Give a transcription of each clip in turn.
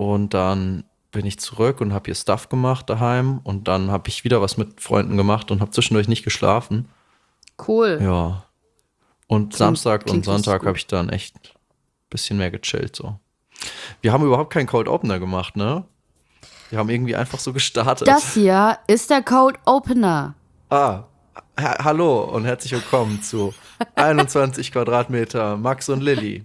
und dann bin ich zurück und habe hier Stuff gemacht daheim und dann habe ich wieder was mit Freunden gemacht und habe zwischendurch nicht geschlafen. Cool. Ja. Und Klingt, Samstag und klingt richtig Sonntag habe gut. ich dann echt ein bisschen mehr gechillt so. Wir haben überhaupt keinen Cold Opener gemacht, ne? Wir haben irgendwie einfach so gestartet. Das hier ist der Code Opener. Ah, hallo und herzlich willkommen zu 21 Quadratmeter Max und Lilly.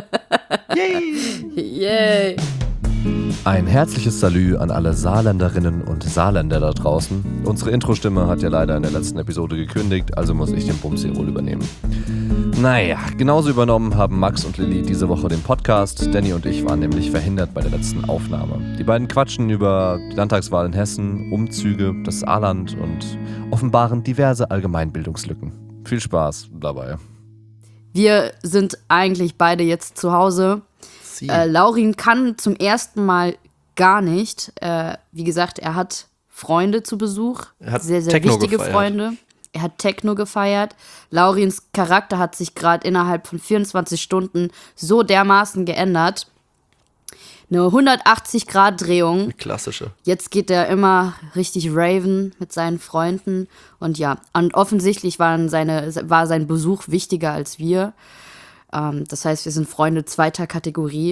Yay! Yay. Ein herzliches Salü an alle Saarländerinnen und Saarländer da draußen. Unsere Intro-Stimme hat ja leider in der letzten Episode gekündigt, also muss ich den Bums hier wohl übernehmen. Naja, genauso übernommen haben Max und Lilly diese Woche den Podcast. Danny und ich waren nämlich verhindert bei der letzten Aufnahme. Die beiden quatschen über die Landtagswahl in Hessen, Umzüge, das Saarland und offenbaren diverse Allgemeinbildungslücken. Viel Spaß dabei. Wir sind eigentlich beide jetzt zu Hause. Laurin kann zum ersten Mal gar nicht. Wie gesagt, er hat Freunde zu Besuch. Er hat sehr, sehr Techno wichtige gefeiert. Freunde. Er hat Techno gefeiert. Laurins Charakter hat sich gerade innerhalb von 24 Stunden so dermaßen geändert. Eine 180-Grad-Drehung. Die klassische. Jetzt geht er immer richtig raven mit seinen Freunden. Und ja, und offensichtlich war sein Besuch wichtiger als wir. Das heißt, wir sind Freunde zweiter Kategorie.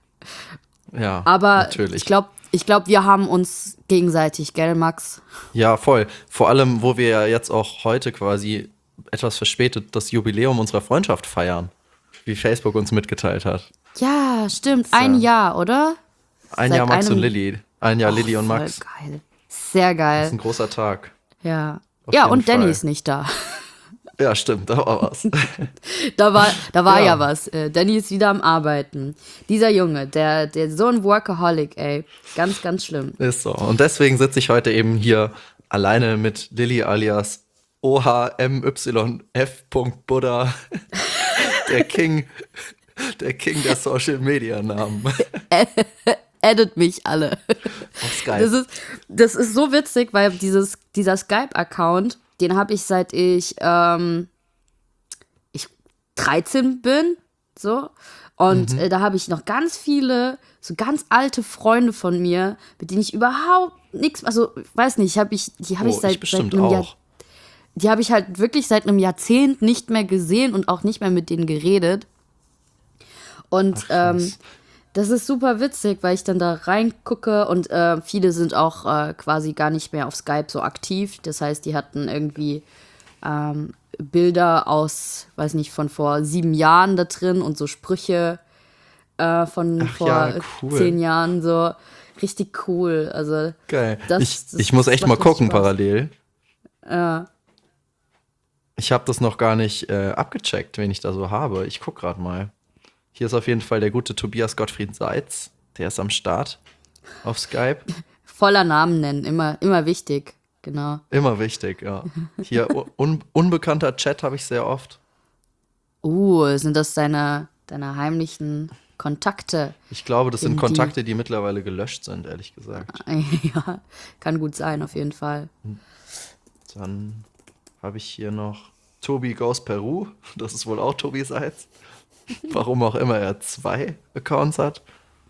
Ja, Aber natürlich. ich glaub, wir haben uns gegenseitig, gell, Max? Ja, voll. Vor allem, wo wir ja jetzt auch heute quasi etwas verspätet das Jubiläum unserer Freundschaft feiern, wie Facebook uns mitgeteilt hat. Ja, stimmt. Ein Jahr, oder? Ein Seit Jahr Max einem- und Lilly. Ein Jahr Lilly und Voll Max. geil. Sehr Das ist ein geil. großer Tag. Ja. Auf Ja, jeden und Danny Fall. ist nicht da. Ja, stimmt, da war was. Da war Ja. ja was. Danny ist wieder am Arbeiten. Dieser Junge, der so ein Workaholic, ey. Ganz, ganz schlimm. Ist so. Und deswegen sitze ich heute eben hier alleine mit Lilly alias OHMYF. Buddha, der King der Social Media Namen. Addet mich alle. Auf Skype. Das ist so witzig, weil dieser Skype-Account, den habe ich seit ich 13 bin, so. Und da habe ich noch ganz viele, so ganz alte Freunde von mir, mit denen ich überhaupt nichts, also, weiß nicht, die habe ich seit bestimmt einem Jahr, auch. die habe ich halt wirklich seit einem Jahrzehnt nicht mehr gesehen und auch nicht mehr mit denen geredet. Und Krass. das ist super witzig, weil ich dann da reingucke und viele sind auch quasi gar nicht mehr auf Skype so aktiv. Das heißt, die hatten irgendwie Bilder aus, weiß nicht, von vor 7 Jahren da drin und so Sprüche von Ach vor ja, cool. 10 Jahren, so richtig cool. Also Geil. das Ich muss echt macht mal richtig gucken Spaß. parallel. Ja. Ich habe das noch gar nicht abgecheckt, wen ich da so habe. Ich guck gerade mal. Hier ist auf jeden Fall der gute Tobias Gottfried Seitz. Der ist am Start auf Skype. Voller Namen nennen, immer wichtig, genau. Immer wichtig, ja. Hier unbekannter Chat habe ich sehr oft. Sind das deine heimlichen Kontakte? Ich glaube, das sind Die- Kontakte, die mittlerweile gelöscht sind, ehrlich gesagt. Ja, kann gut sein, auf jeden Fall. Dann habe ich hier noch Tobi Goes Peru. Das ist wohl auch Tobi Seitz. Warum auch immer er 2 Accounts hat.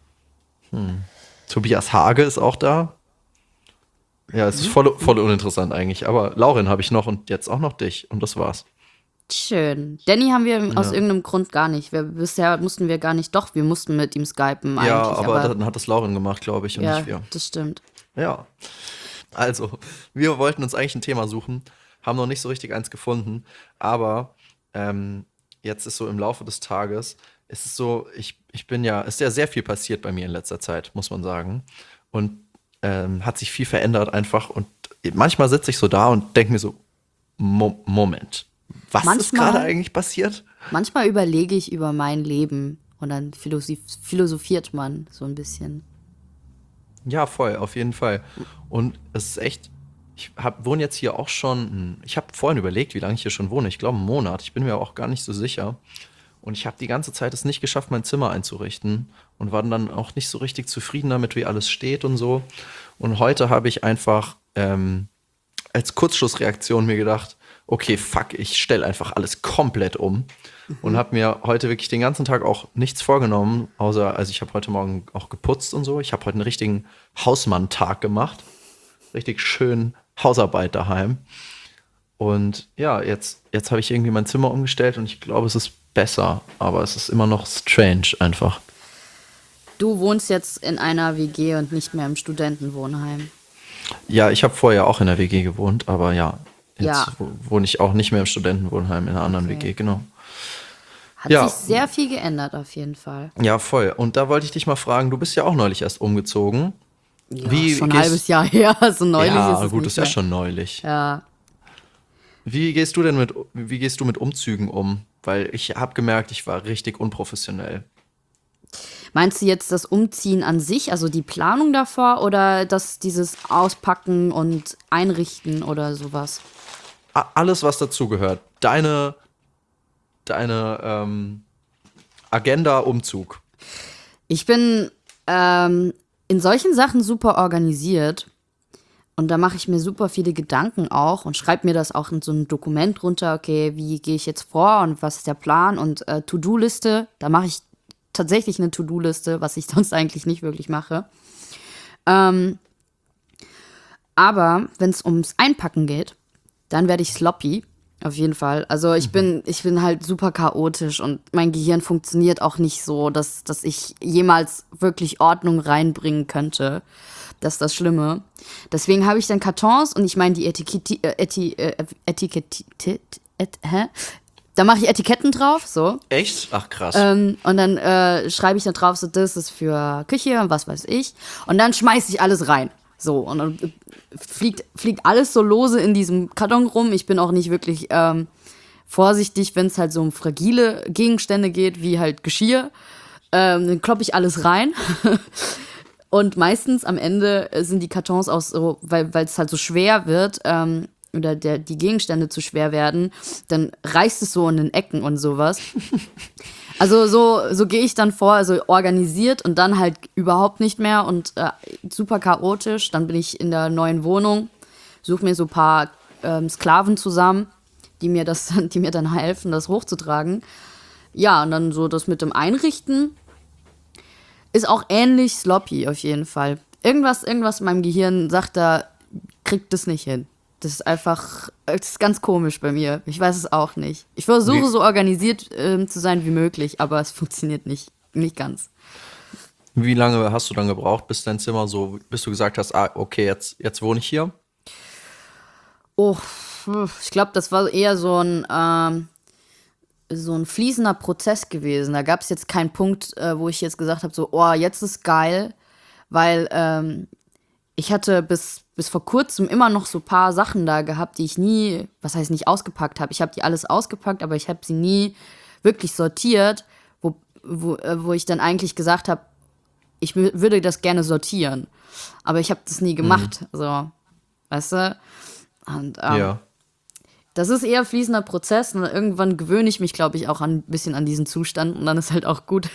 Tobias Hage ist auch da. Ja, es ist voll uninteressant eigentlich. Aber Laurin habe ich noch und jetzt auch noch dich. Und das war's. Schön. Danny haben wir aus irgendeinem Grund gar nicht. Bisher mussten wir gar nicht. Doch, wir mussten mit ihm skypen eigentlich. Ja, aber dann hat das Laurin gemacht, glaube ich, und ja, nicht wir. das stimmt. Ja. Also, wir wollten uns eigentlich ein Thema suchen, haben noch nicht so richtig eins gefunden, aber jetzt ist so im Laufe des Tages, ist es so, ist ja sehr viel passiert bei mir in letzter Zeit, muss man sagen. Und hat sich viel verändert einfach. Und manchmal sitze ich so da und denke mir so, Moment, was ist Manchmal- gerade eigentlich passiert? Manchmal überlege ich über mein Leben und dann philosophiert man so ein bisschen. Ja, voll, auf jeden Fall. Und es ist echt, wohne jetzt hier auch schon, ich habe vorhin überlegt, wie lange ich hier schon wohne. Ich glaube, einen Monat. Ich bin mir auch gar nicht so sicher. Und ich habe die ganze Zeit es nicht geschafft, mein Zimmer einzurichten. Und war dann auch nicht so richtig zufrieden damit, wie alles steht und so. Und heute habe ich einfach als Kurzschlussreaktion mir gedacht, okay, fuck, ich stelle einfach alles komplett um. Und habe mir heute wirklich den ganzen Tag auch nichts vorgenommen, also ich habe heute Morgen auch geputzt und so. Ich habe heute einen richtigen Hausmann-Tag gemacht. Richtig schön Hausarbeit daheim. Und ja, jetzt habe ich irgendwie mein Zimmer umgestellt und ich glaube, es ist besser, aber es ist immer noch strange einfach. Du wohnst jetzt in einer WG und nicht mehr im Studentenwohnheim. Ja, ich habe vorher auch in der WG gewohnt, aber ja, jetzt Ja. wohne ich auch nicht mehr im Studentenwohnheim, in einer anderen Okay. WG, genau. Hat Ja. sich sehr viel geändert auf jeden Fall. Ja, voll. Und da wollte ich dich mal fragen, du bist ja auch neulich erst umgezogen. Ja, Wie schon ein gehst- halbes Jahr her, so neulich Ja, ist es gut, nicht ist ja mehr. schon neulich. Ja. Wie gehst du mit Umzügen um? Weil ich habe gemerkt, ich war richtig unprofessionell. Meinst du jetzt das Umziehen an sich, also die Planung davor oder dieses Auspacken und Einrichten oder sowas? Alles, was dazugehört. Deine Agenda Umzug. Ich bin in solchen Sachen super organisiert und da mache ich mir super viele Gedanken auch und schreibe mir das auch in so ein Dokument runter, okay, wie gehe ich jetzt vor und was ist der Plan und To-Do-Liste, da mache ich tatsächlich eine To-Do-Liste, was ich sonst eigentlich nicht wirklich mache. Aber wenn es ums Einpacken geht, dann werde ich sloppy, auf jeden Fall. Also ich bin halt super chaotisch und mein Gehirn funktioniert auch nicht so, dass ich jemals wirklich Ordnung reinbringen könnte. Das ist das Schlimme. Deswegen habe ich dann Kartons und ich meine die da mache ich Etiketten drauf, so. Echt? Ach, krass. Und dann schreibe ich da drauf, so, das ist für Küche und was weiß ich. Und dann schmeiße ich alles rein. So, und dann fliegt alles so lose in diesem Karton rum. Ich bin auch nicht wirklich vorsichtig, wenn es halt so um fragile Gegenstände geht, wie halt Geschirr. Dann kloppe ich alles rein. Und meistens am Ende sind die Kartons auch so, weil es halt so schwer wird, oder die Gegenstände zu schwer werden, dann reißt es so in den Ecken und sowas. Also so gehe ich dann vor, also organisiert und dann halt überhaupt nicht mehr und super chaotisch. Dann bin ich in der neuen Wohnung, suche mir so ein paar Sklaven zusammen, die mir dann helfen, das hochzutragen. Ja, und dann so das mit dem Einrichten ist auch ähnlich sloppy auf jeden Fall. Irgendwas in meinem Gehirn sagt da, kriegt das nicht hin. Das ist ganz komisch bei mir. Ich weiß es auch nicht. Ich versuche so organisiert zu sein wie möglich, aber es funktioniert nicht ganz. Wie lange hast du dann gebraucht, bis dein Zimmer so, bis du gesagt hast, okay, jetzt wohne ich hier? Oh, ich glaube, das war eher so ein fließender Prozess gewesen. Da gab es jetzt keinen Punkt, wo ich jetzt gesagt habe, so, oh, jetzt ist geil, weil ich hatte bis vor kurzem immer noch so ein paar Sachen da gehabt, die ich nie, was heißt nicht ausgepackt habe. Ich habe die alles ausgepackt, aber ich habe sie nie wirklich sortiert, wo ich dann eigentlich gesagt habe, ich würde das gerne sortieren. Aber ich habe das nie gemacht. So, weißt du? Und Ja. das ist eher fließender Prozess und irgendwann gewöhne ich mich, glaube ich, auch ein bisschen an diesen Zustand und dann ist halt auch gut.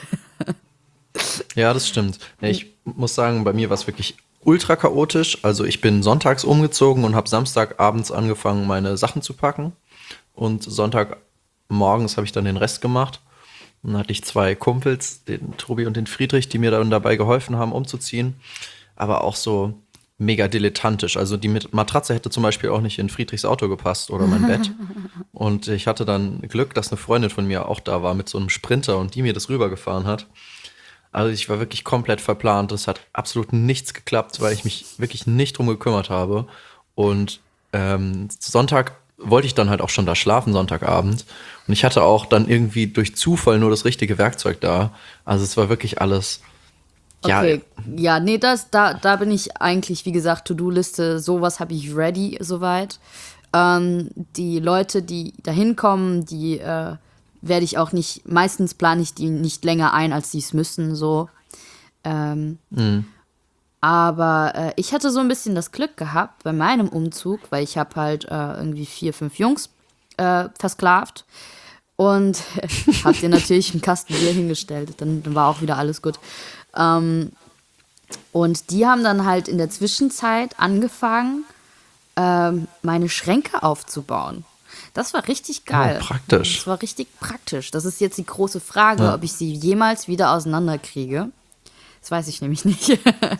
Ja, das stimmt. Ja, ich muss sagen, bei mir war es wirklich ultra chaotisch. Also ich bin sonntags umgezogen und habe Samstagabends angefangen, meine Sachen zu packen. Und Sonntagmorgens habe ich dann den Rest gemacht. Und dann hatte ich 2 Kumpels, den Tobi und den Friedrich, die mir dann dabei geholfen haben, umzuziehen. Aber auch so mega dilettantisch. Also die Matratze hätte zum Beispiel auch nicht in Friedrichs Auto gepasst oder mein Bett. Und ich hatte dann Glück, dass eine Freundin von mir auch da war mit so einem Sprinter und die mir das rübergefahren hat. Also ich war wirklich komplett verplant. Es hat absolut nichts geklappt, weil ich mich wirklich nicht drum gekümmert habe. Und Sonntag wollte ich dann halt auch schon da schlafen, Sonntagabend. Und ich hatte auch dann irgendwie durch Zufall nur das richtige Werkzeug da. Also es war wirklich alles. Okay, ja, nee, da bin ich eigentlich, wie gesagt, To-Do-Liste, sowas habe ich ready soweit. Die Leute, die da hinkommen, die werde ich auch nicht, meistens plane ich die nicht länger ein, als die es müssen, so. Aber ich hatte so ein bisschen das Glück gehabt bei meinem Umzug, weil ich habe halt irgendwie 4, 5 Jungs versklavt und habe dir natürlich einen Kasten Bier hingestellt. Dann war auch wieder alles gut. Und die haben dann halt in der Zwischenzeit angefangen, meine Schränke aufzubauen. Das war richtig geil. Oh, praktisch. Das war richtig praktisch. Das ist jetzt die große Frage, ob ich sie jemals wieder auseinanderkriege. Das weiß ich nämlich nicht.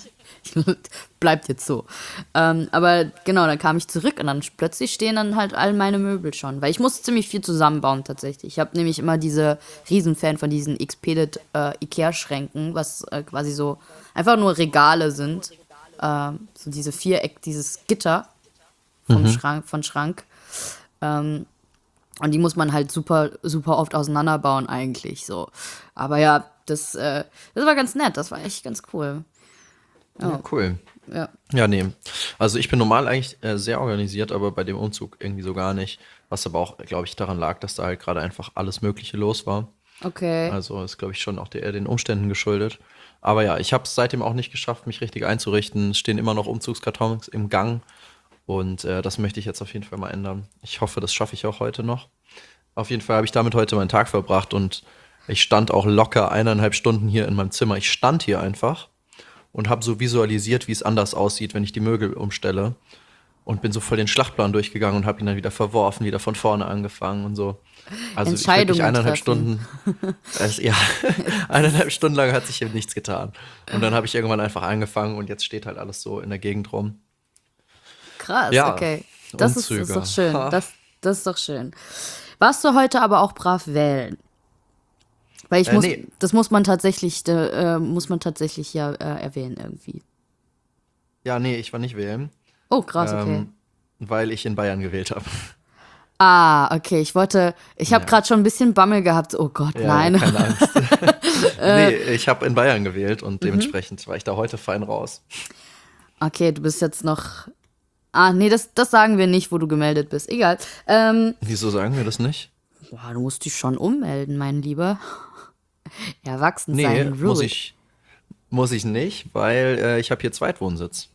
Bleibt jetzt so. Aber genau, dann kam ich zurück und dann plötzlich stehen dann halt all meine Möbel schon. Weil ich musste ziemlich viel zusammenbauen tatsächlich. Ich habe nämlich immer diese Riesenfan von diesen Expedit Ikea-Schränken, was quasi so einfach nur Regale sind. So diese dieses Gitter vom Schrank. Und die muss man halt super, super oft auseinanderbauen eigentlich so. Aber ja, das war ganz nett. Das war echt ganz cool. Ja, cool. Ja. Ja, nee. Also ich bin normal eigentlich sehr organisiert, aber bei dem Umzug irgendwie so gar nicht. Was aber auch, glaube ich, daran lag, dass da halt gerade einfach alles Mögliche los war. Okay. Also ist, glaube ich, schon auch eher den Umständen geschuldet. Aber ja, ich habe es seitdem auch nicht geschafft, mich richtig einzurichten. Es stehen immer noch Umzugskartons im Gang. Und das möchte ich jetzt auf jeden Fall mal ändern. Ich hoffe, das schaffe ich auch heute noch. Auf jeden Fall habe ich damit heute meinen Tag verbracht und ich stand auch locker 1,5 Stunden hier in meinem Zimmer. Ich stand hier einfach und habe so visualisiert, wie es anders aussieht, wenn ich die Möbel umstelle. Und bin so voll den Schlachtplan durchgegangen und habe ihn dann wieder verworfen, wieder von vorne angefangen und so. Also ich wirklich Entscheidungen 1,5 Stunden. Ja, 1,5 Stunden lang hat sich hier nichts getan. Und dann habe ich irgendwann einfach angefangen und jetzt steht halt alles so in der Gegend rum. Krass, Ja, okay. Das ist Umzüge. doch schön. Ha. Das ist doch schön. Warst du heute aber auch brav wählen? Weil Nee. das muss man tatsächlich ja erwähnen irgendwie. Ja, nee, ich war nicht wählen, Oh, krass, okay. weil ich in Bayern gewählt habe. Okay, ich habe Ja. gerade schon ein bisschen Bammel gehabt. Oh Gott, Ja, nein. keine Angst. Nee, ich habe in Bayern gewählt und dementsprechend war ich da heute fein raus. Okay, du bist jetzt noch. Nee, das sagen wir nicht, wo du gemeldet bist. Egal. Wieso sagen wir das nicht? Boah, du musst dich schon ummelden, mein Lieber. Erwachsen Nee, sein, ruhig. muss ich nicht, weil ich habe hier Zweitwohnsitz.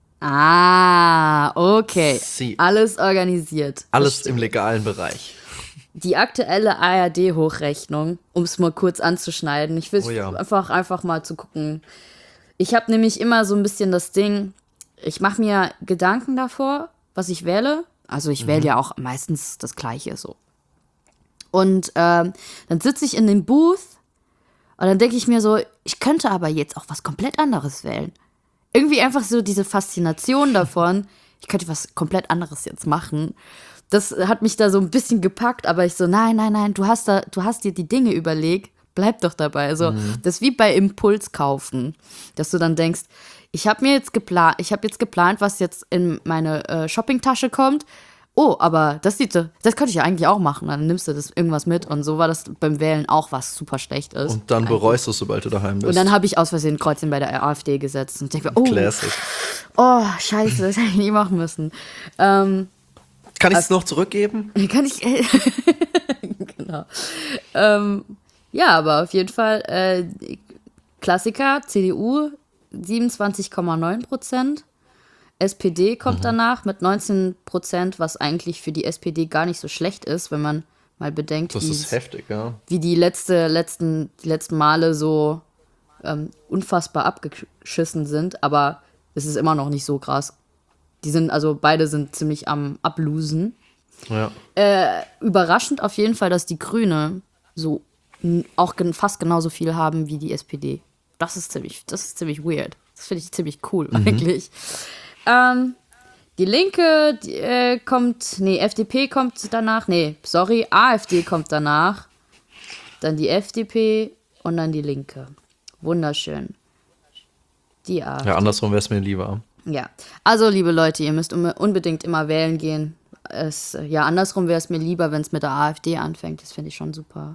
Okay. Sie. Alles organisiert. Alles Verstehe. im legalen Bereich. Die aktuelle ARD-Hochrechnung, um es mal kurz anzuschneiden. Ich will Oh ja. einfach mal zu gucken. Ich habe nämlich immer so ein bisschen das Ding, ich mache mir Gedanken davor, was ich wähle. Also ich wähle ja auch meistens das Gleiche so. Und dann sitze ich in dem Booth und dann denke ich mir so, ich könnte aber jetzt auch was komplett anderes wählen. Irgendwie einfach so diese Faszination davon, ich könnte was komplett anderes jetzt machen. Das hat mich da so ein bisschen gepackt, aber ich so, nein, du hast dir die Dinge überlegt, bleib doch dabei. Also, das ist wie bei Impuls kaufen, dass du dann denkst, ich habe jetzt geplant, was jetzt in meine Shoppingtasche kommt. Oh, aber das könnte ich ja eigentlich auch machen. Dann nimmst du das irgendwas mit und so war das beim Wählen auch, was super schlecht ist. Und dann bereust du es, sobald du daheim bist. Und dann habe ich aus Versehen ein Kreuzchen bei der AfD gesetzt und denke mir, Classic. scheiße, das hätte ich nie machen müssen. Kann ich es noch zurückgeben? Kann ich. Genau. Ja, aber auf jeden Fall Klassiker, CDU 27,9%. SPD kommt danach mit 19%, was eigentlich für die SPD gar nicht so schlecht ist, wenn man mal bedenkt, Das ist heftig, ja. wie die letzten Male so unfassbar abgeschissen sind, aber es ist immer noch nicht so krass. Beide sind ziemlich am Ablosen. Ja. Überraschend auf jeden Fall, dass die Grüne so auch fast genauso viel haben wie die SPD. Das ist ziemlich weird. Das finde ich ziemlich cool eigentlich. Die Linke FDP kommt danach. AfD kommt danach. Dann die FDP und dann die Linke. Wunderschön. Die AfD. Ja, andersrum wäre es mir lieber. Ja, also liebe Leute, ihr müsst unbedingt immer wählen gehen. Andersrum wäre es mir lieber, wenn es mit der AfD anfängt. Das finde ich schon super.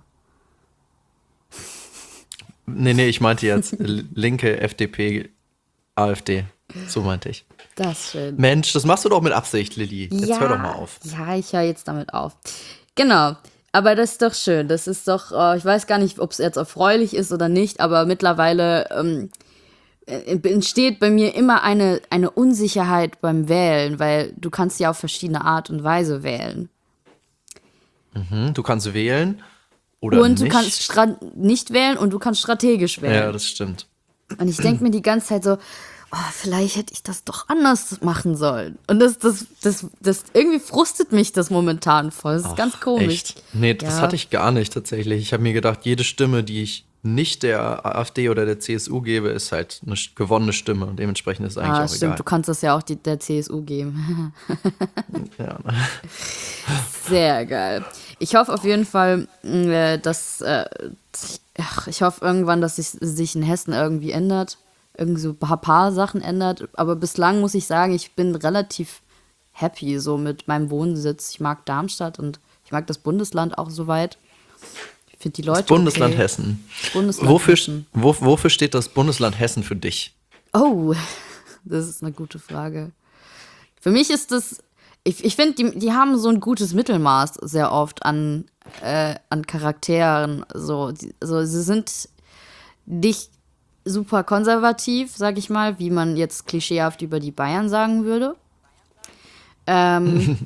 Nee, ich meinte jetzt Linke, FDP, AfD. So meinte ich. Das ist schön. Mensch, das machst du doch mit Absicht, Lilly. Jetzt hör doch mal auf. Ja, ich höre jetzt damit auf. Genau. Aber das ist doch schön. Das ist doch, ich weiß gar nicht, ob es jetzt erfreulich ist oder nicht, aber mittlerweile entsteht bei mir immer eine Unsicherheit beim Wählen, weil du kannst ja auf verschiedene Art und Weise wählen. Du kannst wählen oder Und nicht. du kannst nicht wählen und du kannst strategisch wählen. Ja, das stimmt. Und ich denke mir die ganze Zeit so, vielleicht hätte ich das doch anders machen sollen. Und das irgendwie frustet mich das momentan voll. Das ist ganz komisch. Echt? Nee, das hatte ich gar nicht tatsächlich. Ich habe mir gedacht, jede Stimme, die ich nicht der AfD oder der CSU gebe, ist halt eine gewonnene Stimme und dementsprechend ist es eigentlich auch Stimmt, egal. du kannst das ja auch der CSU geben. Ja, Sehr geil. Ich hoffe auf jeden Fall, dass ich hoffe irgendwann, dass sich in Hessen irgendwie ändert. Irgendwie so ein paar Sachen ändert. Aber bislang muss ich sagen, ich bin relativ happy so mit meinem Wohnsitz. Ich mag Darmstadt und ich mag das Bundesland auch soweit. Ich finde die Leute das Bundesland okay. Hessen. Bundesland Hessen. Wofür steht das Bundesland Hessen für dich? Oh, das ist eine gute Frage. Für mich ist das, ich finde, die haben so ein gutes Mittelmaß sehr oft an Charakteren. Sie sind nicht super konservativ, sag ich mal, wie man jetzt klischeehaft über die Bayern sagen würde. Ja.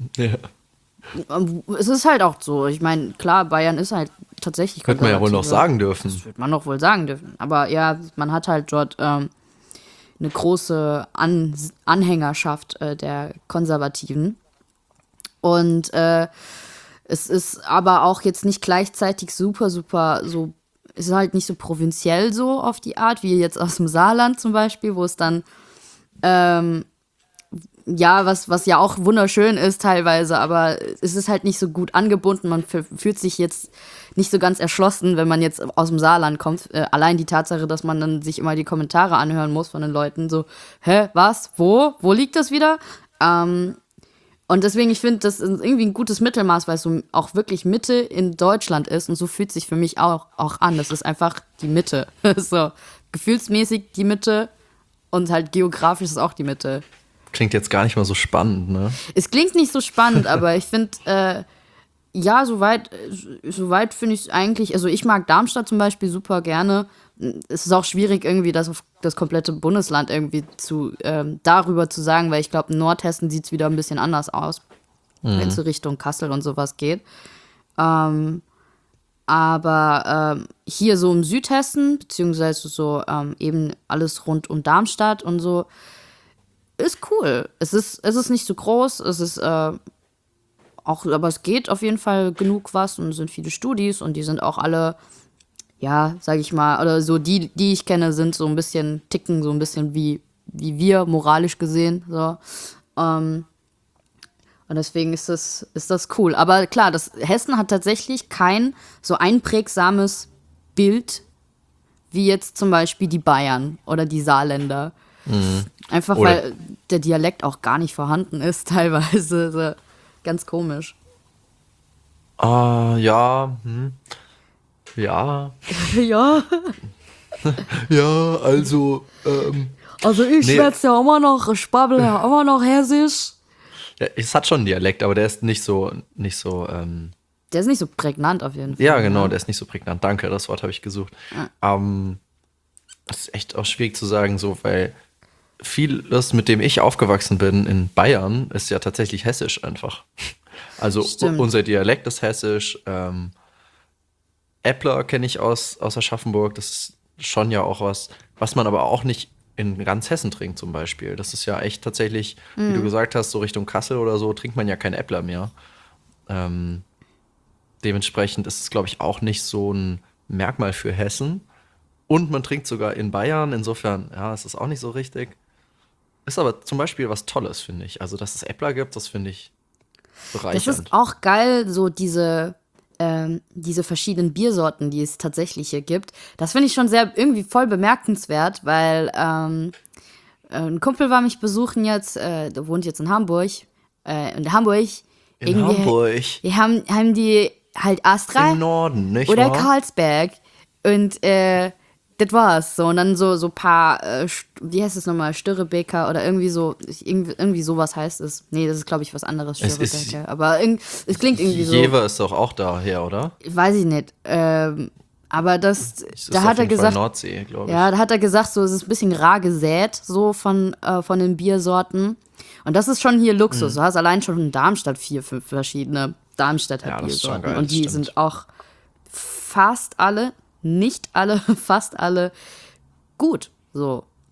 Es ist halt auch so. Ich meine, klar, Bayern ist halt tatsächlich Könnte man ja wohl noch sagen dürfen. Das wird man doch wohl sagen dürfen. Aber ja, man hat halt dort eine große Anhängerschaft der Konservativen. Und es ist aber auch jetzt nicht gleichzeitig super so, es ist halt nicht so provinziell so auf die Art, wie jetzt aus dem Saarland zum Beispiel, wo es dann was ja auch wunderschön ist teilweise, aber es ist halt nicht so gut angebunden. Man fühlt sich jetzt nicht so ganz erschlossen, wenn man jetzt aus dem Saarland kommt. Allein die Tatsache, dass man dann sich immer die Kommentare anhören muss von den Leuten, so, hä, was, wo liegt das wieder? Und deswegen, ich finde, das ist irgendwie ein gutes Mittelmaß, weil es so auch wirklich Mitte in Deutschland ist und so fühlt es sich für mich auch an. Das ist einfach die Mitte. So, gefühlsmäßig die Mitte und halt geografisch ist auch die Mitte. Klingt jetzt gar nicht mal so spannend, ne? Es klingt nicht so spannend, aber ich finde, soweit finde ich es eigentlich, also ich mag Darmstadt zum Beispiel super gerne. Es ist auch schwierig, irgendwie das auf das komplette Bundesland irgendwie darüber zu sagen, weil ich glaube, in Nordhessen sieht es wieder ein bisschen anders aus, wenn es so Richtung Kassel und sowas geht. Aber hier so im Südhessen, beziehungsweise so eben alles rund um Darmstadt und so, ist cool. Es ist nicht so groß, es ist aber es geht auf jeden Fall genug was und es sind viele Studis und die sind auch alle, ja, sag ich mal, oder so die ich kenne, sind so ein bisschen, ticken so ein bisschen wie wir, moralisch gesehen, so. Und deswegen ist das cool. Aber klar, das Hessen hat tatsächlich kein so einprägsames Bild wie jetzt zum Beispiel die Bayern oder die Saarländer. Einfach weil der Dialekt auch gar nicht vorhanden ist, teilweise. So, ganz komisch. Ja. Ja. Ja. Ja, also. Also ich schwätze ja immer noch, ich babbel ja immer noch Hessisch. Ja, es hat schon einen Dialekt, aber der ist nicht so. Der ist nicht so prägnant auf jeden Fall. Ja, genau, der ist nicht so prägnant. Danke, das Wort habe ich gesucht. Das ist echt auch schwierig zu sagen, so, weil vieles, mit dem ich aufgewachsen bin in Bayern, ist ja tatsächlich hessisch einfach. Also unser Dialekt ist hessisch. Äppler kenne ich aus Aschaffenburg. Das ist schon ja auch was man aber auch nicht in ganz Hessen trinkt zum Beispiel. Das ist ja echt tatsächlich, wie du gesagt hast, so Richtung Kassel oder so, trinkt man ja kein Äppler mehr. Dementsprechend ist es, glaube ich, auch nicht so ein Merkmal für Hessen. Und man trinkt sogar in Bayern. Insofern, ja, ist das auch nicht so richtig. Ist aber zum Beispiel was Tolles, finde ich. Also, dass es Äppler gibt, das finde ich bereichernd. Das ist auch geil, so diese verschiedenen Biersorten, die es tatsächlich hier gibt. Das finde ich schon irgendwie voll bemerkenswert, weil ein Kumpel war mich besuchen jetzt, der wohnt jetzt in Hamburg. In Hamburg. In Hamburg. Die haben die halt Astra im Norden, nicht oder wahr? Karlsberg. Und das war's. So, und dann so ein paar, wie heißt es nochmal, Störrebeker oder irgendwie so, irgendwie sowas heißt es. Nee, das ist, glaube ich, was anderes, Störrebeker. Aber es klingt irgendwie so. Jever ist doch auch daher, oder? Weiß ich nicht. Aber da hat er gesagt, Nordsee, glaube ich. ja, da hat er gesagt, so, es ist ein bisschen rar gesät, so von den Biersorten. Und das ist schon hier Luxus. Du hast allein schon in Darmstadt 4, 5 verschiedene Darmstädter Ja, das ist schon Biersorten. geil, und die das stimmt. sind auch fast alle, nicht alle, fast alle gut. So.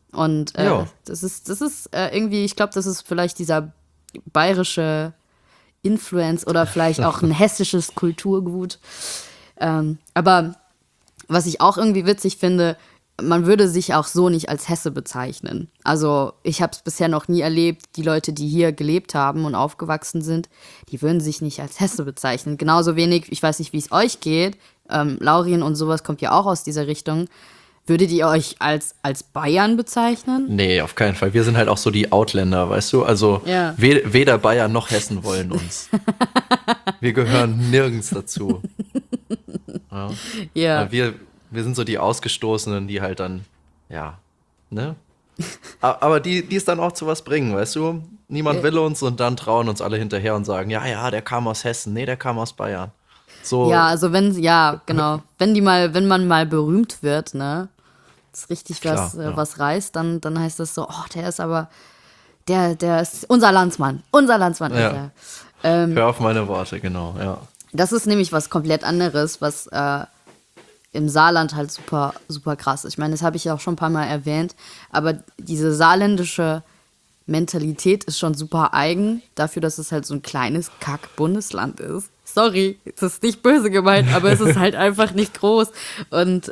Und Ja. das ist irgendwie, ich glaube, das ist vielleicht dieser bayerische Influence oder vielleicht auch ein hessisches Kulturgut. Aber was ich auch irgendwie witzig finde, man würde sich auch so nicht als Hesse bezeichnen. Also ich habe es bisher noch nie erlebt, die Leute, die hier gelebt haben und aufgewachsen sind, die würden sich nicht als Hesse bezeichnen. Genauso wenig, ich weiß nicht, wie es euch geht, Laurien und sowas kommt ja auch aus dieser Richtung. Würdet ihr euch als Bayern bezeichnen? Nee, auf keinen Fall. Wir sind halt auch so die Outländer, weißt du? Also Ja. weder Bayern noch Hessen wollen uns. Wir gehören nirgends dazu. Ja. Ja. Wir sind so die Ausgestoßenen, die halt dann, ja, ne? Aber die es dann auch zu was bringen, weißt du? Niemand will uns und dann trauen uns alle hinterher und sagen, ja, der kam aus Hessen. Nee, der kam aus Bayern. So, Ja, also genau. Wenn man mal berühmt wird, ne, das richtig Klar, ja. was reißt, dann heißt das so, oh, der ist aber, der ist unser Landsmann ist Ja. er. hör auf meine Worte, genau, ja. Das ist nämlich was komplett anderes, was im Saarland halt super, super krass ist. Ich meine, das habe ich ja auch schon ein paar Mal erwähnt, aber diese saarländische Mentalität ist schon super eigen, dafür, dass es halt so ein kleines Kack-Bundesland ist. Sorry, es ist nicht böse gemeint, aber es ist halt einfach nicht groß. Und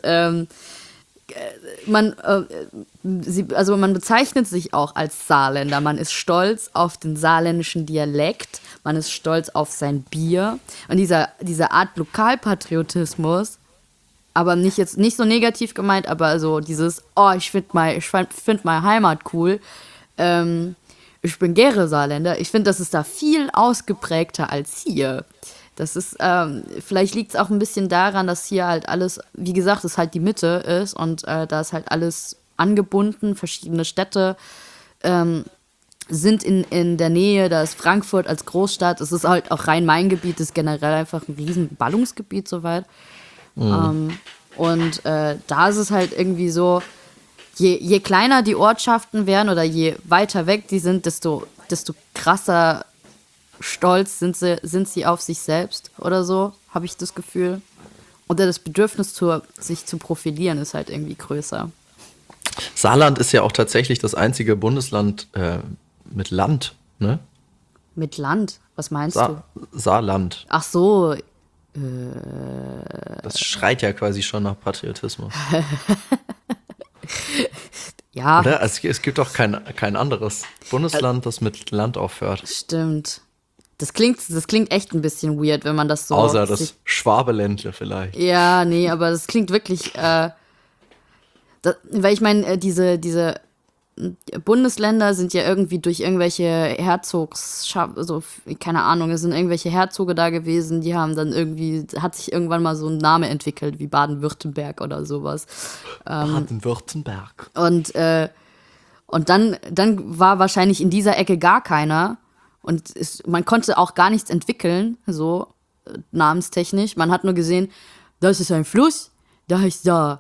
man bezeichnet sich auch als Saarländer. Man ist stolz auf den saarländischen Dialekt, man ist stolz auf sein Bier. Und diese Art Lokalpatriotismus, aber nicht so negativ gemeint, aber so dieses, oh, ich find meine Heimat cool. Ich bin gerne Saarländer. Ich finde, das ist da viel ausgeprägter als hier. Das ist, vielleicht liegt es auch ein bisschen daran, dass hier halt alles, wie gesagt, es halt die Mitte ist und da ist halt alles angebunden, verschiedene Städte sind in der Nähe, da ist Frankfurt als Großstadt, es ist halt auch Rhein-Main-Gebiet, ist generell einfach ein riesen Ballungsgebiet soweit. Und da ist es halt irgendwie so, je kleiner die Ortschaften werden oder je weiter weg die sind, desto krasser stolz sind sie auf sich selbst oder so, habe ich das Gefühl. Oder das Bedürfnis, sich zu profilieren, ist halt irgendwie größer. Saarland ist ja auch tatsächlich das einzige Bundesland mit Land, ne? Mit Land? Was meinst du? Saarland. Ach so, Das schreit ja quasi schon nach Patriotismus. ja, Oder? Es gibt doch kein anderes Bundesland, das mit Land aufhört. stimmt. Das klingt echt ein bisschen weird, wenn man das so. Außer das Schwabeländle vielleicht. Ja, nee, aber das klingt wirklich. Weil ich meine, diese Bundesländer sind ja irgendwie durch irgendwelche so, keine Ahnung, es sind irgendwelche Herzoge da gewesen, die haben dann hat sich irgendwann mal so ein Name entwickelt, wie Baden-Württemberg oder sowas. Baden-Württemberg. Und dann war wahrscheinlich in dieser Ecke gar keiner. Und man konnte auch gar nichts entwickeln, so namenstechnisch. Man hat nur gesehen, das ist ein Fluss, da heißt da.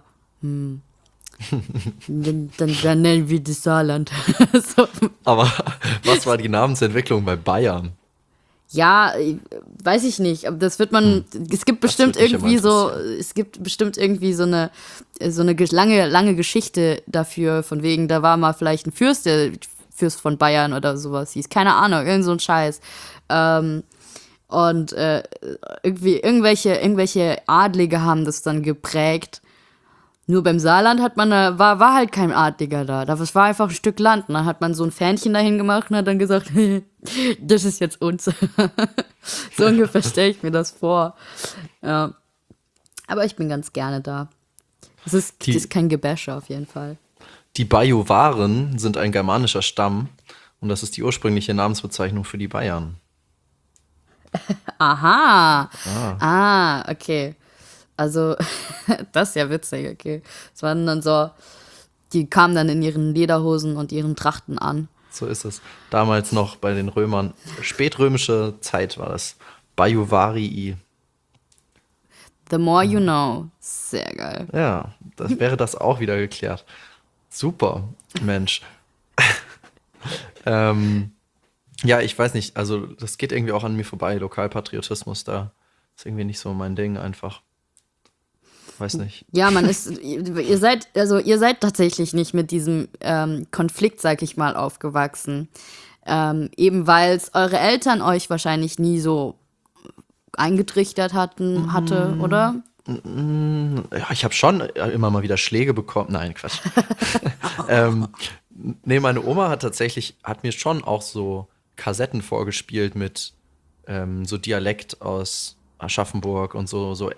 Dann nennen wir das Saarland. So. Aber was war die Namensentwicklung bei Bayern? Ja, weiß ich nicht, aber das wird man, es gibt bestimmt würde mich irgendwie aber so eine lange Geschichte dafür, von wegen, da war mal vielleicht ein Fürst, der Fürst von Bayern oder sowas hieß, keine Ahnung, irgend so ein Scheiß. Und irgendwie irgendwelche Adlige haben das dann geprägt. Nur beim Saarland war halt kein Adliger da. Das war einfach ein Stück Land. Und dann hat man so ein Fähnchen dahin gemacht und hat dann gesagt, das ist jetzt uns. So ungefähr stelle ich mir das vor. Ja. Aber ich bin ganz gerne da. Das ist kein Gebäsche auf jeden Fall. Die Bajuwaren sind ein germanischer Stamm und das ist die ursprüngliche Namensbezeichnung für die Bayern. Aha. Okay. Also, das ist ja witzig, okay. Es waren dann so, die kamen dann in ihren Lederhosen und ihren Trachten an. So ist es. Damals noch bei den Römern, spätrömische Zeit war das. Bajuwarii. The more you know. Sehr geil. Ja, das wäre das auch wieder geklärt. Super, Mensch. Ja, ich weiß nicht, also das geht irgendwie auch an mir vorbei, Lokalpatriotismus, da ist irgendwie nicht so mein Ding einfach. weiß nicht. Ja, ihr seid tatsächlich nicht mit diesem Konflikt, sag ich mal, aufgewachsen. Eben weil es eure Eltern euch wahrscheinlich nie so eingetrichtert hatte, oder? Ja, ich habe schon immer mal wieder Schläge bekommen. Nein, Quatsch. Nee, meine Oma hat mir schon auch so Kassetten vorgespielt mit so Dialekt aus Aschaffenburg und so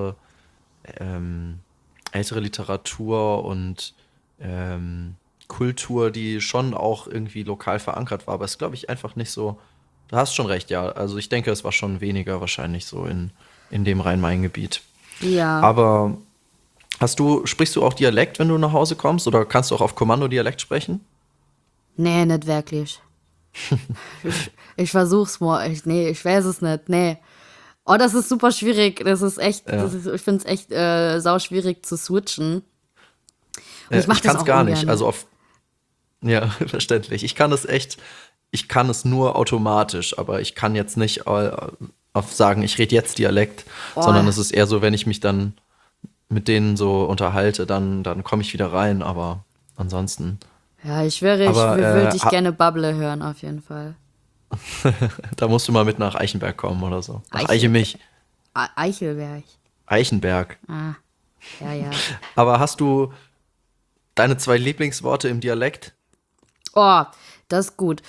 ältere Literatur und Kultur, die schon auch irgendwie lokal verankert war. Aber es ist, glaube ich, einfach nicht so. Du hast schon recht, ja. Also ich denke, es war schon weniger wahrscheinlich so in dem Rhein-Main-Gebiet. Ja. Aber sprichst du auch Dialekt, wenn du nach Hause kommst? Oder kannst du auch auf Kommando Dialekt sprechen? Nee, nicht wirklich. Ich versuch's mal. Ich weiß es nicht. Nee. Oh, das ist super schwierig. Das ist echt, Ja. ich finde es echt sau schwierig zu switchen. Und Ich mach das kann es auch gar ungern. nicht. Also ja, verständlich. Ich kann es nur automatisch, aber ich kann jetzt nicht auf sagen, ich rede jetzt Dialekt, Oh. sondern es ist eher so, wenn ich mich dann mit denen so unterhalte, dann komme ich wieder rein, aber ansonsten, Ja, ich würde dich gerne Bubble hören, auf jeden Fall. da musst du mal mit nach Eichenberg kommen oder so. Nach Eichel- Eichemich, Eichelberg. Eichenberg. Ah, ja. Aber hast du deine 2 Lieblingsworte im Dialekt? Oh, das ist gut.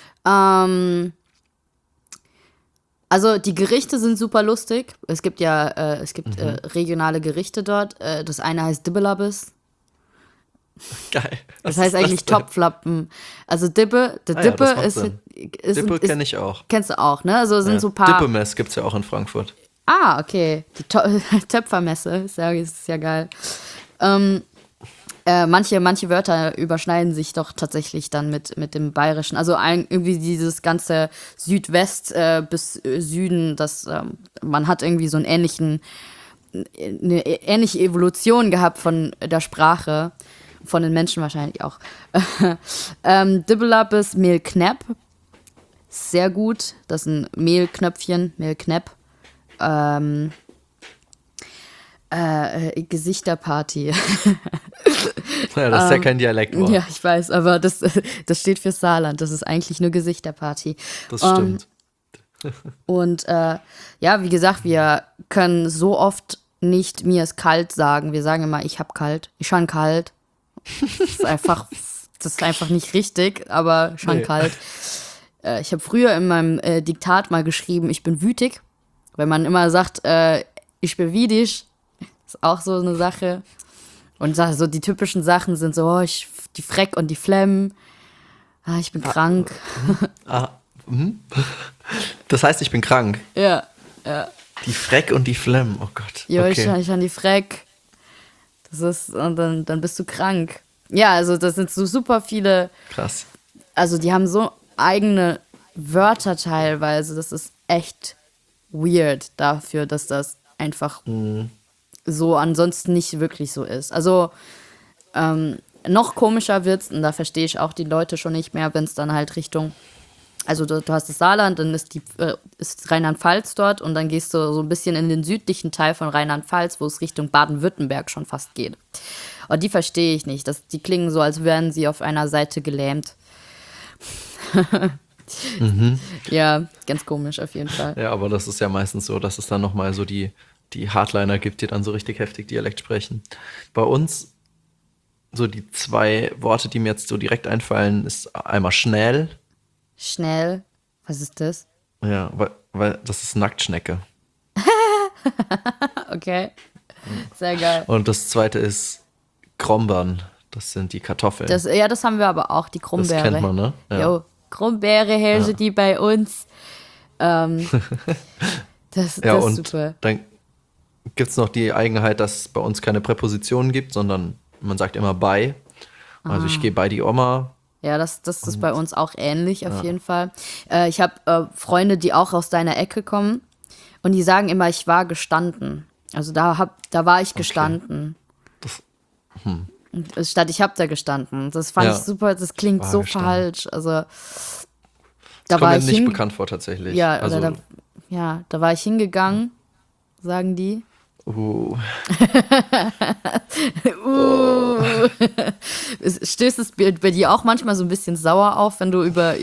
Also die Gerichte sind super lustig. Es gibt regionale Gerichte dort. Das eine heißt Dibbelabis. Geil. Das Was heißt ist eigentlich denn? Topflappen. Also Dippe, der Ah ja, Dippe das macht ist, Sinn. ist, Dippe ist kenne ich auch. kennst du auch, ne? Also sind Ja. so ein paar. Dippemess gibt es ja auch in Frankfurt. Ah, okay. Die Töpfermesse ist ja geil. Manche Wörter überschneiden sich doch tatsächlich dann mit dem Bayerischen. Also irgendwie dieses ganze Südwest bis Süden, man hat irgendwie so eine ähnliche Evolution gehabt von der Sprache, von den Menschen wahrscheinlich auch. Dibbelabis Mehlknepp, sehr gut. Das sind Mehlknöpfchen, Mehlknepp. Gesichterparty. Ja, das ist ja kein Dialektwort. Ja, ich weiß, aber das steht für Saarland. Das ist eigentlich nur Gesichterparty. Das stimmt. Und ja, wie gesagt, wir können so oft nicht mir ist kalt sagen. Wir sagen immer, ich hab kalt, ich schon kalt. Das ist einfach nicht richtig, aber schon kalt. Ich habe früher in meinem Diktat mal geschrieben, ich bin wütig. Wenn man immer sagt, ich bin wütig, ist auch so eine Sache. Und so die typischen Sachen sind so, die Freck und die Flemm. Ich bin krank. Das heißt, ich bin krank. Ja. Die Freck und die Flemm, oh Gott. Jo, Okay. ich an die Freck. Und dann bist du krank. Ja, also das sind so super viele, Krass. also die haben so eigene Wörter teilweise. Das ist echt weird dafür, dass das einfach so ansonsten nicht wirklich so ist. Also noch komischer wird's, und da verstehe ich auch die Leute schon nicht mehr, wenn es dann halt Richtung, also du hast das Saarland, dann ist Rheinland-Pfalz dort und dann gehst du so ein bisschen in den südlichen Teil von Rheinland-Pfalz, wo es Richtung Baden-Württemberg schon fast geht. Und die verstehe ich nicht. Die klingen so, als wären sie auf einer Seite gelähmt. Ja, ganz komisch auf jeden Fall. Ja, aber das ist ja meistens so, dass es dann nochmal so die Hardliner gibt, die dann so richtig heftig Dialekt sprechen. Bei uns, so die 2 Worte, die mir jetzt so direkt einfallen, ist einmal schnell. Schnell. Was ist das? Ja, weil das ist Nacktschnecke. Okay. Sehr geil. Und das zweite ist Krombern. Das sind die Kartoffeln. Das haben wir aber auch, die Das Krummbeere. kennt man, ne? Ja. Jo, Krummbeere herrschen die bei uns. Das Ja, ist und super. dann gibt es noch die Eigenheit, dass es bei uns keine Präpositionen gibt, sondern man sagt immer bei. Also ich gehe bei die Oma. Ja, das ist bei uns auch ähnlich auf jeden Fall. Ich habe Freunde, die auch aus deiner Ecke kommen und die sagen immer, ich war gestanden. Also da war ich gestanden. Statt ich hab da gestanden. Das fand ich super, das klingt War so gestanden. falsch. Also da Das war kommt ich mir nicht bekannt vor tatsächlich. Ja, also, da war ich hingegangen, sagen die. Stößt es bei dir auch manchmal so ein bisschen sauer auf, wenn du über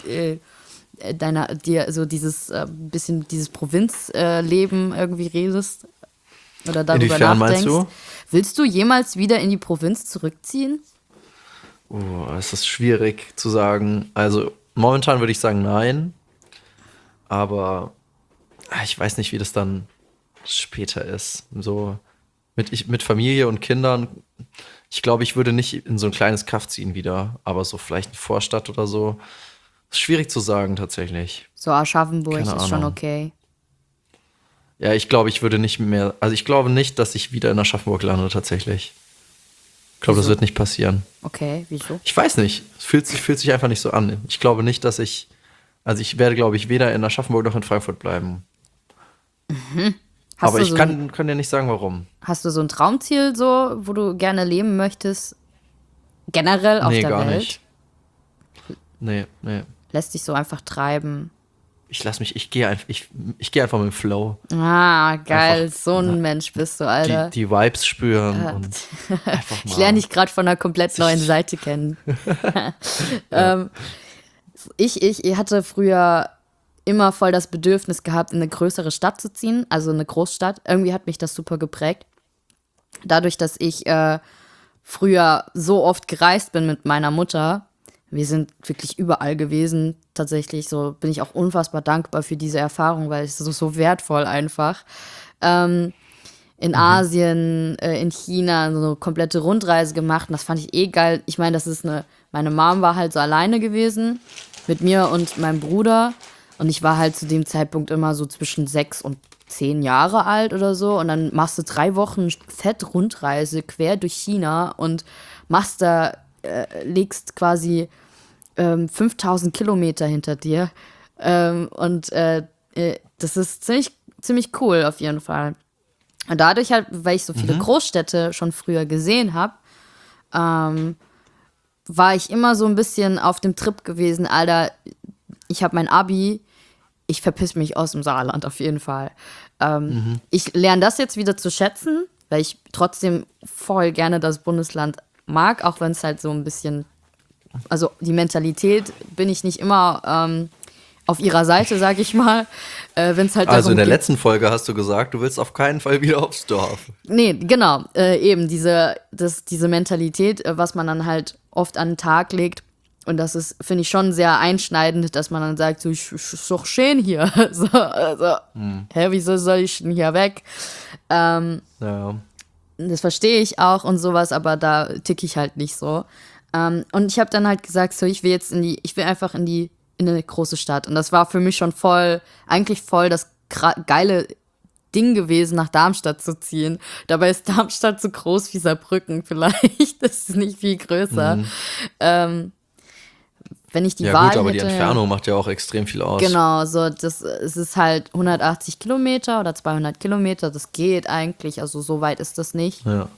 dir so dieses bisschen dieses Provinzleben irgendwie redest oder darüber Inwiefern nachdenkst? meinst du? Willst du jemals wieder in die Provinz zurückziehen? Es ist schwierig zu sagen. Also momentan würde ich sagen nein, aber ich weiß nicht, wie das dann später ist. So mit Familie und Kindern. Ich glaube, ich würde nicht in so ein kleines Kaff ziehen wieder, aber so vielleicht eine Vorstadt oder so. Ist schwierig zu sagen tatsächlich. So Aschaffenburg Keine ist schon Ahnung. okay. Ja, ich glaube, ich würde nicht mehr. Also ich glaube nicht, dass ich wieder in Aschaffenburg lande tatsächlich. Ich glaube, das Wieso? wird nicht passieren. Okay, wieso? Ich weiß nicht. Es fühlt sich einfach nicht so an. Ich glaube nicht, dass ich. Also ich werde, glaube ich, weder in Aschaffenburg noch in Frankfurt bleiben. Hast Aber du ich so kann dir nicht sagen, warum. Hast du so ein Traumziel, so, wo du gerne leben möchtest? Generell auf Nee, der gar Welt? nicht. Nee. Lässt dich so einfach treiben. Ich gehe einfach mit dem Flow. Ah, geil. Einfach, So ein Mensch bist du, Alter. Die Vibes spüren und einfach mal. Ich lerne dich gerade von einer komplett neuen Seite kennen. Ich hatte früher immer voll das Bedürfnis gehabt, in eine größere Stadt zu ziehen, also eine Großstadt. Irgendwie hat mich das super geprägt. Dadurch, dass ich früher so oft gereist bin mit meiner Mutter, wir sind wirklich überall gewesen, tatsächlich. So bin ich auch unfassbar dankbar für diese Erfahrung, weil es ist so wertvoll einfach. In Asien, in China, so eine komplette Rundreise gemacht. Und das fand ich eh geil. Ich meine, meine Mom war halt so alleine gewesen mit mir und meinem Bruder. Und ich war halt zu dem Zeitpunkt immer so zwischen 6 und 10 Jahre alt oder so. Und dann machst du 3 Wochen fett Rundreise quer durch China und legst quasi 5000 Kilometer hinter dir. Das ist ziemlich cool auf jeden Fall. Und dadurch halt, weil ich so viele Großstädte schon früher gesehen habe, war ich immer so ein bisschen auf dem Trip gewesen, Alter, ich habe mein Abi, ich verpiss mich aus dem Saarland auf jeden Fall. Ich lerne das jetzt wieder zu schätzen, weil ich trotzdem voll gerne das Bundesland mag, auch wenn es halt so ein bisschen, also die Mentalität bin ich nicht immer auf ihrer Seite, sag ich mal. Wenn's halt Also darum in der geht, letzten Folge hast du gesagt, du willst auf keinen Fall wieder aufs Dorf. Nee, genau. Eben diese Mentalität, was man dann halt oft an den Tag legt. Und das ist, finde ich, schon sehr einschneidend, dass man dann sagt, so, ist doch schön hier. So, also, wieso soll ich denn hier weg? Ja. Das verstehe ich auch und sowas, aber da ticke ich halt nicht so. Und ich habe dann halt gesagt, so, ich will einfach in eine große Stadt. Und das war für mich schon eigentlich voll das geile Ding gewesen, nach Darmstadt zu ziehen. Dabei ist Darmstadt so groß wie Saarbrücken vielleicht. Das ist nicht viel größer. Wenn ich die Ja Wahl gut, aber hätte, die Entfernung macht ja auch extrem viel aus. Genau, so es ist halt 180 Kilometer oder 200 Kilometer. Das geht eigentlich, also so weit ist das nicht. Ja.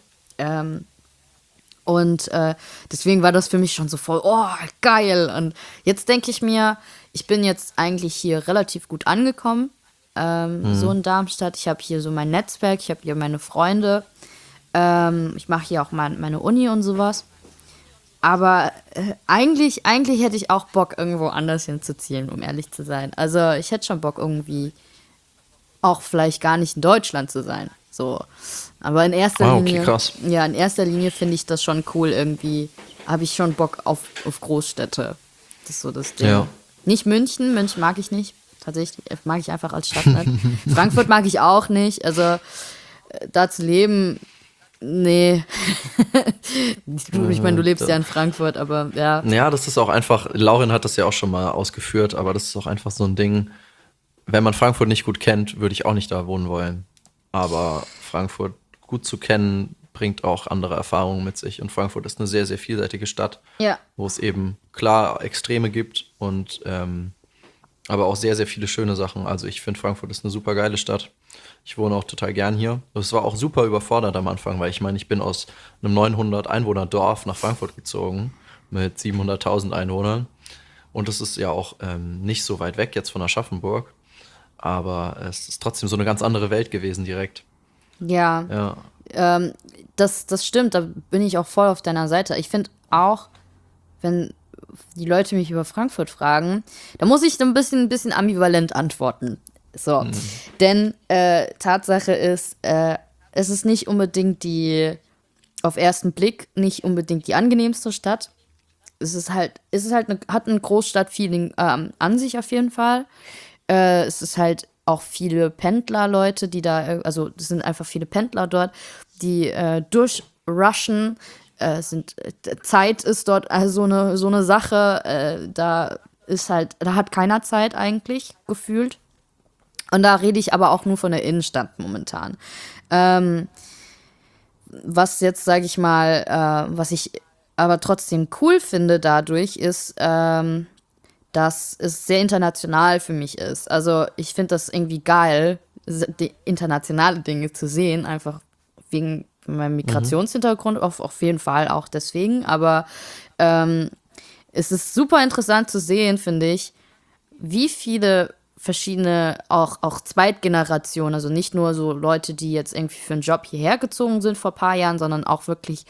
Und deswegen war das für mich schon so voll, oh, geil. Und jetzt denke ich mir, ich bin jetzt eigentlich hier relativ gut angekommen, so in Darmstadt. Ich habe hier so mein Netzwerk, ich habe hier meine Freunde. Ich mache hier auch meine Uni und sowas. Aber eigentlich hätte ich auch Bock, irgendwo anders hinzuziehen, um ehrlich zu sein. Also ich hätte schon Bock, irgendwie auch vielleicht gar nicht in Deutschland zu sein. So. Aber in erster Linie, krass. ja, in erster Linie finde ich das schon cool. Irgendwie habe ich schon Bock auf Großstädte. Das ist so das Ding. Ja. Nicht München mag ich nicht. Tatsächlich mag ich einfach als Stadt nicht. Frankfurt mag ich auch nicht. Also da zu leben, nee. Ich meine, du lebst ja in Frankfurt, aber ja. Ja, das ist auch einfach, Laurin hat das ja auch schon mal ausgeführt, aber das ist auch einfach so ein Ding, wenn man Frankfurt nicht gut kennt, würde ich auch nicht da wohnen wollen. Aber Frankfurt gut zu kennen, bringt auch andere Erfahrungen mit sich. Und Frankfurt ist eine sehr, sehr vielseitige Stadt, Ja. wo es eben klar Extreme gibt und aber auch sehr, sehr viele schöne Sachen. Also ich finde, Frankfurt ist eine super geile Stadt. Ich wohne auch total gern hier. Es war auch super überfordert am Anfang, weil ich meine, ich bin aus einem 900-Einwohner-Dorf nach Frankfurt gezogen mit 700.000 Einwohnern. Und es ist ja auch nicht so weit weg jetzt von Aschaffenburg. Aber es ist trotzdem so eine ganz andere Welt gewesen direkt. Ja, Ja. das stimmt, da bin ich auch voll auf deiner Seite. Ich finde auch, wenn die Leute mich über Frankfurt fragen, da muss ich ein bisschen ambivalent antworten. So, denn Tatsache ist, es ist nicht unbedingt auf ersten Blick nicht unbedingt die angenehmste Stadt. Hat ein Großstadtfeeling an sich auf jeden Fall. Es ist halt auch viele Pendlerleute, also es sind einfach viele Pendler dort, die durchrushen. Zeit ist dort also so eine Sache, da hat keiner Zeit eigentlich gefühlt. Und da rede ich aber auch nur von der Innenstadt momentan. Was jetzt, sage ich mal, was ich aber trotzdem cool finde dadurch, ist, dass es sehr international für mich ist. Also ich finde das irgendwie geil, die internationale Dinge zu sehen, einfach wegen meinem Migrationshintergrund, auf jeden Fall auch deswegen. Aber es ist super interessant zu sehen, finde ich, wie viele verschiedene, auch Zweitgenerationen, also nicht nur so Leute, die jetzt irgendwie für einen Job hierher gezogen sind vor ein paar Jahren, sondern auch wirklich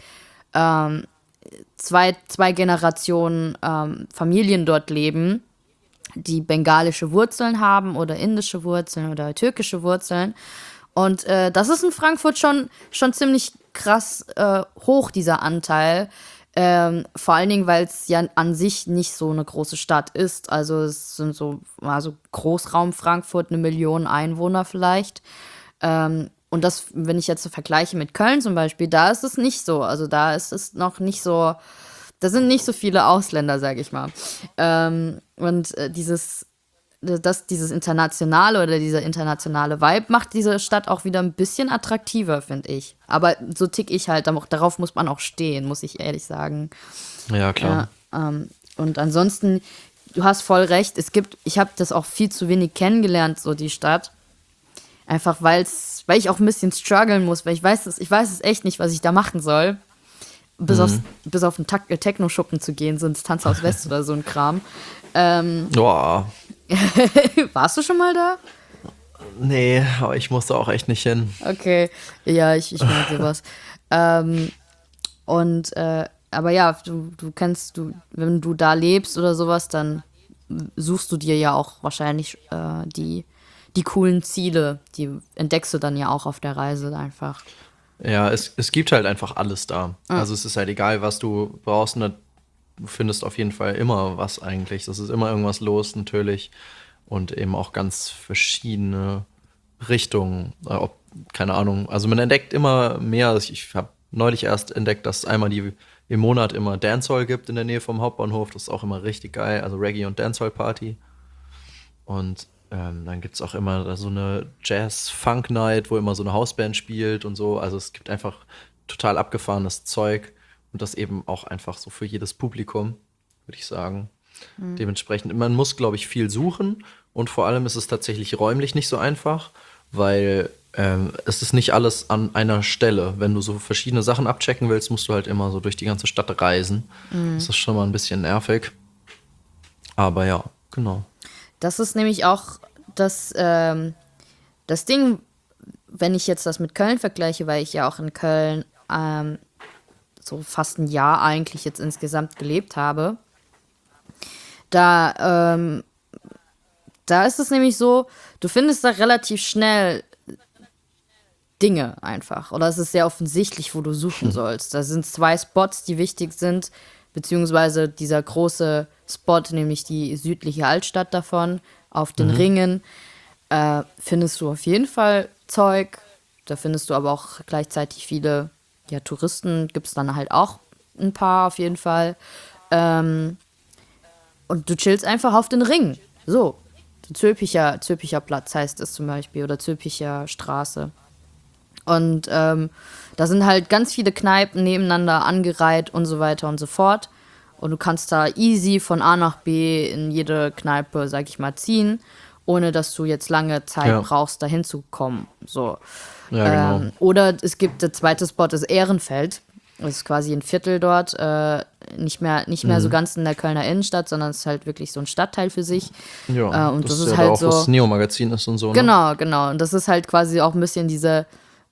zwei Generationen Familien dort leben, die bengalische Wurzeln haben oder indische Wurzeln oder türkische Wurzeln. Und das ist in Frankfurt schon ziemlich krass hoch, dieser Anteil. Vor allen Dingen, weil es ja an sich nicht so eine große Stadt ist. Also es sind also Großraum Frankfurt, 1 Million Einwohner vielleicht. Und das, wenn ich jetzt so vergleiche mit Köln zum Beispiel, da ist es nicht so. Also da ist es noch nicht so, da sind nicht so viele Ausländer, sag ich mal. Und dieses internationale oder dieser internationale Vibe macht diese Stadt auch wieder ein bisschen attraktiver, finde ich. Aber so tick ich halt, darauf muss man auch stehen, muss ich ehrlich sagen. Ja, klar. Ja, und ansonsten, du hast voll recht, ich habe das auch viel zu wenig kennengelernt, so die Stadt. Einfach weil ich auch ein bisschen strugglen muss, weil ich weiß es echt nicht, was ich da machen soll. Bis auf den Techno-Schuppen zu gehen, so ins Tanzhaus West oder so ein Kram. Boah. Warst du schon mal da? Nee, aber ich musste auch echt nicht hin. Okay, ja, ich mag sowas. Aber ja, wenn du da lebst oder sowas, dann suchst du dir ja auch wahrscheinlich die coolen Ziele, die entdeckst du dann ja auch auf der Reise einfach. Ja, es gibt halt einfach alles da. Also es ist halt egal, was du brauchst. Du findest auf jeden Fall immer was eigentlich. Es ist immer irgendwas los natürlich. Und eben auch ganz verschiedene Richtungen. Keine Ahnung. Also man entdeckt immer mehr. Ich habe neulich erst entdeckt, dass es einmal im Monat immer Dancehall gibt in der Nähe vom Hauptbahnhof. Das ist auch immer richtig geil. Also Reggae- und Dancehall-Party. Und dann gibt es auch immer so eine Jazz-Funk-Night, wo immer so eine Hausband spielt und so. Also es gibt einfach total abgefahrenes Zeug und das eben auch einfach so für jedes Publikum, würde ich sagen. Dementsprechend, man muss, glaube ich, viel suchen und vor allem ist es tatsächlich räumlich nicht so einfach, weil es ist nicht alles an einer Stelle. Wenn du so verschiedene Sachen abchecken willst, musst du halt immer so durch die ganze Stadt reisen. Das ist schon mal ein bisschen nervig. Aber ja, genau. Das ist nämlich auch das Ding, wenn ich jetzt das mit Köln vergleiche, weil ich ja auch in Köln so fast ein Jahr eigentlich jetzt insgesamt gelebt habe. Da ist es nämlich so, du findest da relativ schnell Dinge einfach. Oder es ist sehr offensichtlich, wo du suchen sollst. Da sind 2 Spots, die wichtig sind, beziehungsweise dieser große Spot, nämlich die südliche Altstadt davon, auf den Ringen, findest du auf jeden Fall Zeug. Da findest du aber auch gleichzeitig viele Touristen, gibt es dann halt auch ein paar auf jeden Fall. Und du chillst einfach auf den Ringen. So, Zülpicher Platz heißt es zum Beispiel oder Zülpicher Straße. Und da sind halt ganz viele Kneipen nebeneinander angereiht und so weiter und so fort. Und du kannst da easy von A nach B in jede Kneipe, sag ich mal, ziehen, ohne dass du jetzt lange Zeit brauchst, da hinzukommen. So. Ja, genau. Oder es gibt, der zweite Spot ist Ehrenfeld. Das ist quasi ein Viertel dort, nicht mehr so ganz in der Kölner Innenstadt, sondern es ist halt wirklich so ein Stadtteil für sich. Ja, und das ist ja halt da auch, so, was das Neo-Magazin ist und so. Ne? Genau. Und das ist halt quasi auch ein bisschen diese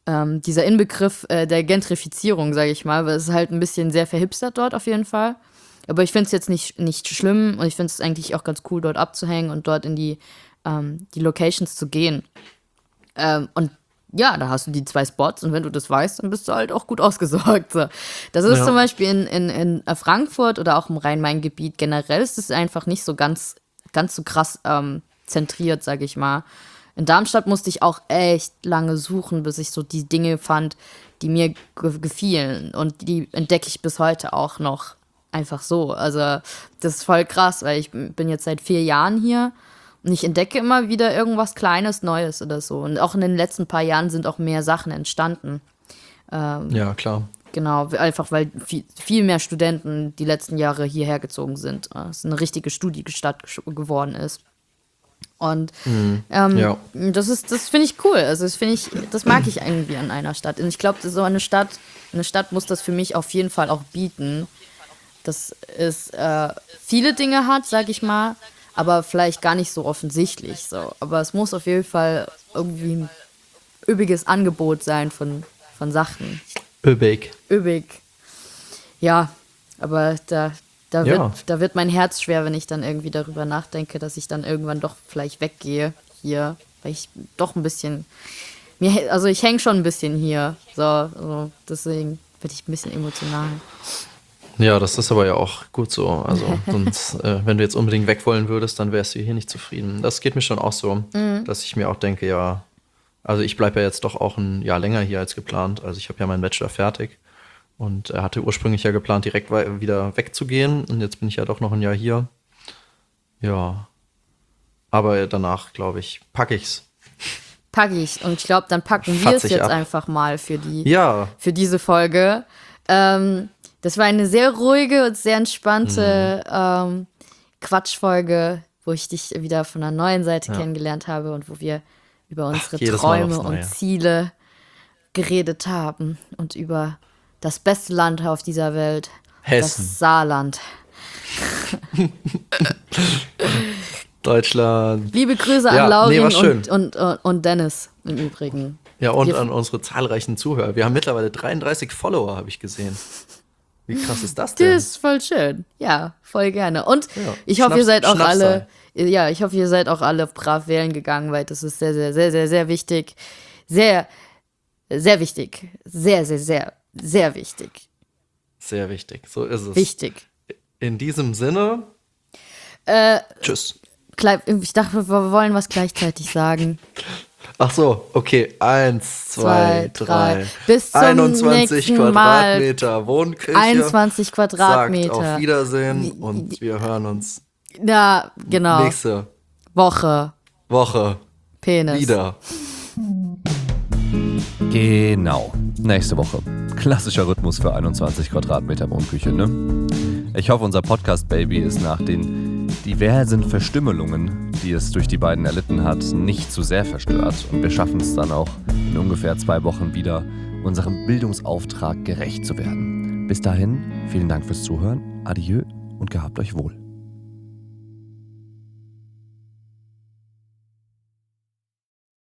dieser Inbegriff der Gentrifizierung, sage ich mal, weil es ist halt ein bisschen sehr verhipstert dort auf jeden Fall. Aber ich finde es jetzt nicht schlimm und ich finde es eigentlich auch ganz cool, dort abzuhängen und dort in die Locations zu gehen. Und ja, da hast du die 2 Spots und wenn du das weißt, dann bist du halt auch gut ausgesorgt. So. Das ist zum Beispiel in Frankfurt oder auch im Rhein-Main-Gebiet generell ist es einfach nicht so ganz so krass zentriert, sage ich mal. In Darmstadt musste ich auch echt lange suchen, bis ich so die Dinge fand, die mir gefielen. Und die entdecke ich bis heute auch noch einfach so. Also das ist voll krass, weil ich bin jetzt seit 4 Jahren hier und ich entdecke immer wieder irgendwas Kleines, Neues oder so. Und auch in den letzten paar Jahren sind auch mehr Sachen entstanden. Ja, klar. Genau, einfach weil viel mehr Studenten die letzten Jahre hierher gezogen sind. Es eine richtige Studiestadt geworden ist. Und das finde ich cool. Also das mag ich irgendwie an einer Stadt. Und ich glaube, so eine Stadt muss das für mich auf jeden Fall auch bieten, dass es viele Dinge hat, sag ich mal, aber vielleicht gar nicht so offensichtlich. So. Aber es muss auf jeden Fall irgendwie ein üppiges Angebot sein von Sachen. Üppig. Ja, aber da wird mein Herz schwer, wenn ich dann irgendwie darüber nachdenke, dass ich dann irgendwann doch vielleicht weggehe hier, weil ich doch ein bisschen, ich hänge schon ein bisschen hier, so deswegen bin ich ein bisschen emotional. Ja, das ist aber ja auch gut so. Also sonst, wenn du jetzt unbedingt weg wollen würdest, dann wärst du hier nicht zufrieden. Das geht mir schon auch so, dass ich mir auch denke, ja, also ich bleibe ja jetzt doch auch ein Jahr länger hier als geplant. Also ich habe ja meinen Bachelor fertig und hatte ursprünglich ja geplant, direkt wieder wegzugehen. Und jetzt bin ich ja doch noch ein Jahr hier. Ja, aber danach, glaube ich, packe ich's. Und ich glaube, dann packen wir es jetzt einfach mal für diese Folge. Das war eine sehr ruhige und sehr entspannte Quatschfolge, wo ich dich wieder von einer neuen Seite kennengelernt habe und wo wir über unsere Träume und Ziele geredet haben und über das beste Land auf dieser Welt, Hessen. Das Saarland. Deutschland. Liebe Grüße an Laurin und Dennis im Übrigen. Ja, und an unsere zahlreichen Zuhörer. Wir haben mittlerweile 33 Follower, habe ich gesehen. Wie krass ist das denn? Das ist voll schön. Ja, voll gerne. Und ich hoffe, ihr seid auch alle brav wählen gegangen, weil das ist sehr, sehr, sehr, sehr, sehr wichtig. Sehr, sehr wichtig. Sehr, sehr, sehr, sehr wichtig. Sehr wichtig. So ist es. Wichtig. In diesem Sinne. Tschüss. Ich dachte, wir wollen was gleichzeitig sagen. Ach so, okay. 1, 2, 3. Bis zum 21 Quadratmeter Wohnküche. 21 Quadratmeter. Sagt auf Wiedersehen und wir hören uns. Ja, genau. Nächste Woche. Penis. Wieder. Genau. Nächste Woche. Klassischer Rhythmus für 21 Quadratmeter Wohnküche, ne? Ich hoffe, unser Podcast-Baby ist nach den diversen Verstümmelungen, die es durch die beiden erlitten hat, nicht zu sehr verstört. Und wir schaffen es dann auch in ungefähr 2 Wochen wieder, unserem Bildungsauftrag gerecht zu werden. Bis dahin, vielen Dank fürs Zuhören, adieu und gehabt euch wohl.